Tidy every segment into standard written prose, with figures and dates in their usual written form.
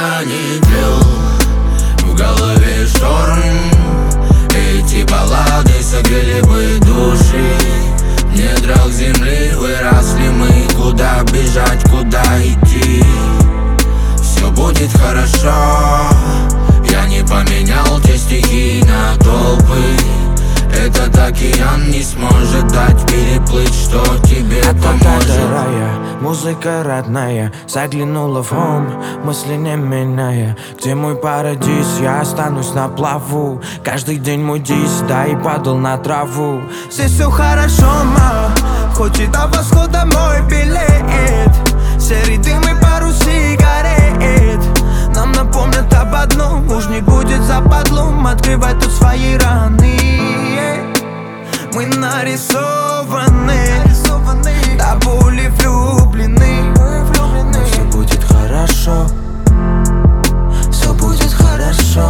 Я не пил, в голове шторм. Эти баллады согрели бы души. В недрах земли выросли мы. Куда бежать, куда идти? Все будет хорошо. Я не поменял те стихи на толпы. Этот океан не сможет дать переплыть, что тебе поможет. Музыка родная заглянула в ум, мысли не меняя. Где мой парадиз, я останусь на плаву. Каждый день мой дис, да и падал на траву. Здесь все хорошо, ма, хоть и до восхода мой билет. Серый дым и пару сигарет нам напомнят об одном: уж не будет западлом открывать тут свои раны. Мы нарисованы, до боли влюблены. Но все будет хорошо, все будет хорошо.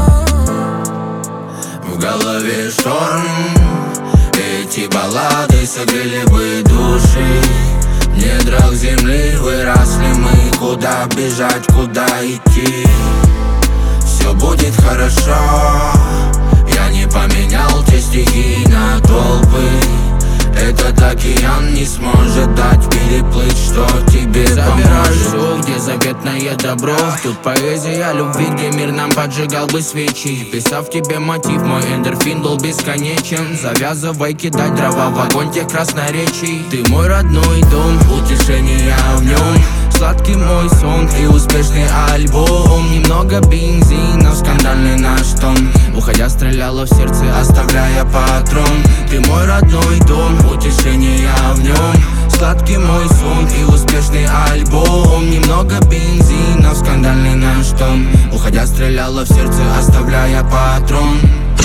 В голове шторм. Эти баллады согрели бы души. В недрах земли выросли мы. Куда бежать, куда идти? Все будет хорошо. Я не поменял те стихи на толпы. Этот океан не сможет дать переплыть, что тебе поможет. Где заветное добро, тут поэзия любви, где мир нам поджигал бы свечи. Писав тебе мотив, мой эндорфин был бесконечен. Завязывай кидать дрова в огонь тех красноречий. Ты мой родной дом, утешение в нем. Сладкий мой сон и успешный альбом. Немного бензина в скандальный наш тон. Уходя стреляла в сердце, оставляя патрон. Ты мой родной дом, утешение в нем. Сладкий мой сон и успешный альбом. Немного бензина в скандальный наш тон. Уходя стреляла в сердце, оставляя патрон.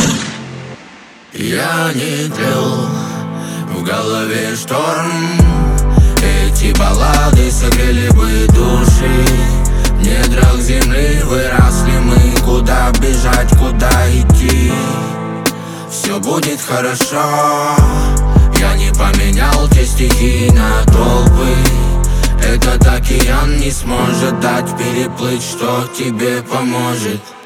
Я не тлел, в голове шторм. Эти баллады согрели бы души. В недрах земли выросли мы. Куда бежать, куда идти? Все будет хорошо. Я не поменял те стихи на толпы. Этот океан не сможет дать переплыть, что тебе поможет.